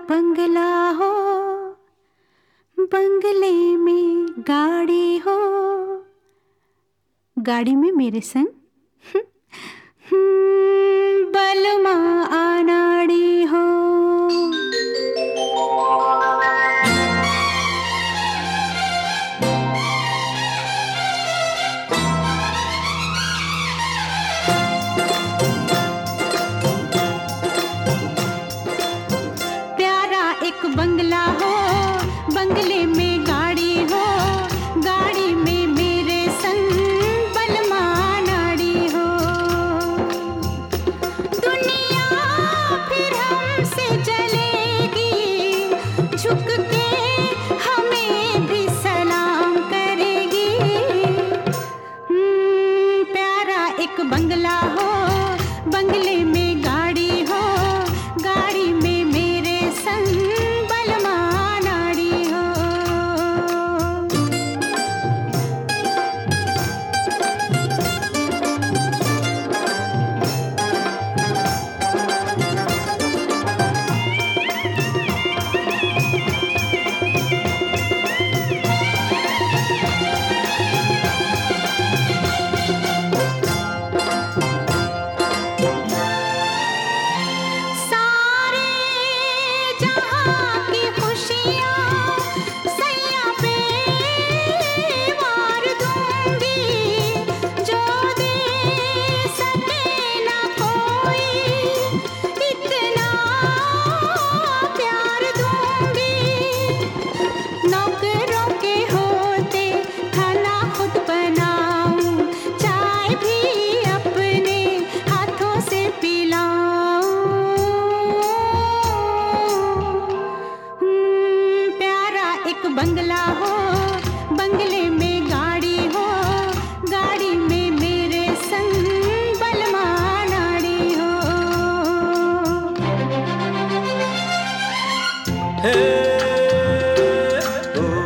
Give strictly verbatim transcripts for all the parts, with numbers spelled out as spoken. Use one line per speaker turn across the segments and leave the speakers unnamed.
बंगला हो, बंगले में गाड़ी हो, गाड़ी में मेरे संग बलमा आनाड़ी हो। प्यारा एक बंगला हो, बंगले में गाड़ी हो, गाड़ी में मेरे संग बलमा नाड़ी हो। दुनिया फिर हमसे चलेगी, झुक के हमें भी सलाम करेगी। हम्म, प्यारा एक बंगला हो, बंगले में गाड़ी हो, गाड़ी में मेरे संग बलमा नाड़ी हो। सारे जहां की खुशियां सैया पे वार दूंगी, जो दे सके ना कोई इतना प्यार दूंगी। नौकरों के होते खाना खुद बनाऊं, चाय भी अपने हाथों से पिलाऊं। हम्म, प्यारा एक बंगला हो, बंगले में गाड़ी हो, गाड़ी में मेरे संग बलमा नाड़ी हो।
हे हो,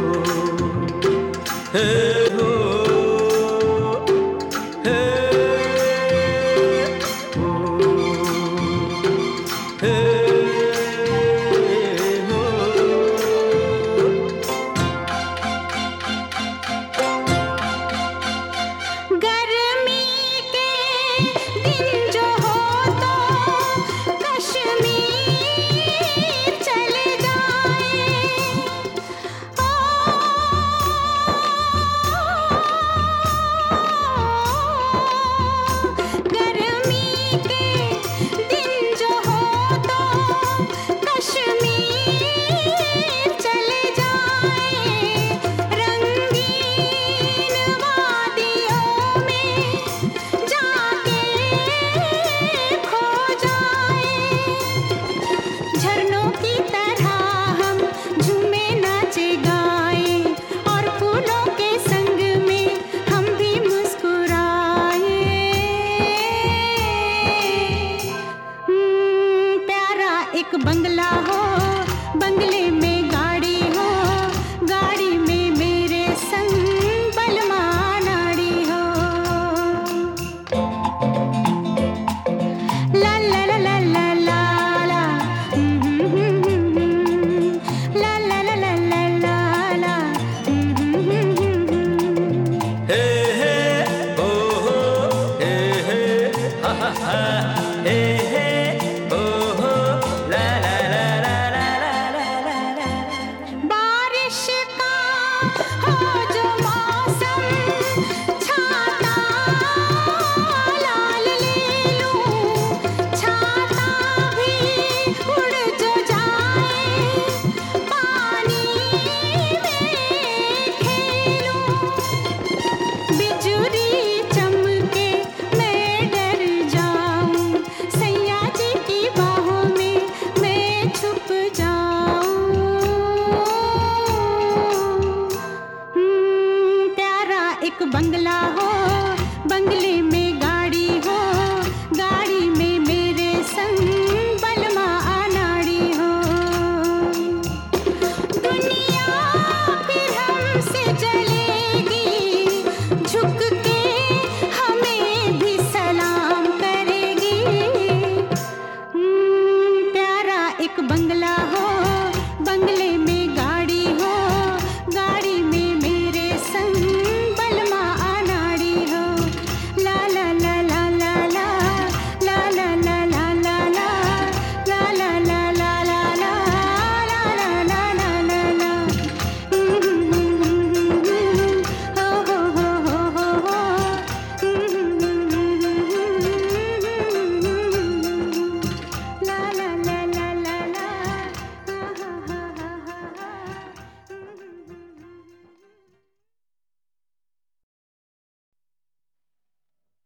हे हो, हे हो, हे हो।
गर्मी के दिन जो हो तो कश्मीर चले जाए। ओ, गर्मी के दिन जो हो तो कश्मीर चले जाए। रंगीन वादियों में जाके खो जाए। झरनों की तरह हम झूमे नाचे गाए, और फूलों के संग में हम भी मुस्कुराए। हम्म, प्यारा एक बंगला हो, बंगले में गाड़ी हो, गाड़ी में मेरे संग बलमा नाड़ी हो। ला ला ला ला ला ला ला, हम्म, हम्म, हम्म, हम्म, ला ला ला ला ला ला ला, हम्म, हम्म, हम्म।
हे हे हो हो, हे हे हा हा हा, हे हे हो हो, ला ला ला ला ला ला ला ला ला।
बारिश का हो जो मौसम, छाता लाल ले लूं, छाता भी उड़ जो जाए, पानी में खेलूं। बिजुरी चमके मैं डर जाऊं, सैया जी की बाहों में मैं छुप जाऊं। हम्म, प्यारा एक बंगला हो, बंगले में गाड़ी हो, गाड़ी में मेरे संग बलमा नाड़ी हो। दुनिया फिर हमसे चलेगी, झुक के हमें भी सलाम करेगी। हम्म, प्यारा एक बंगला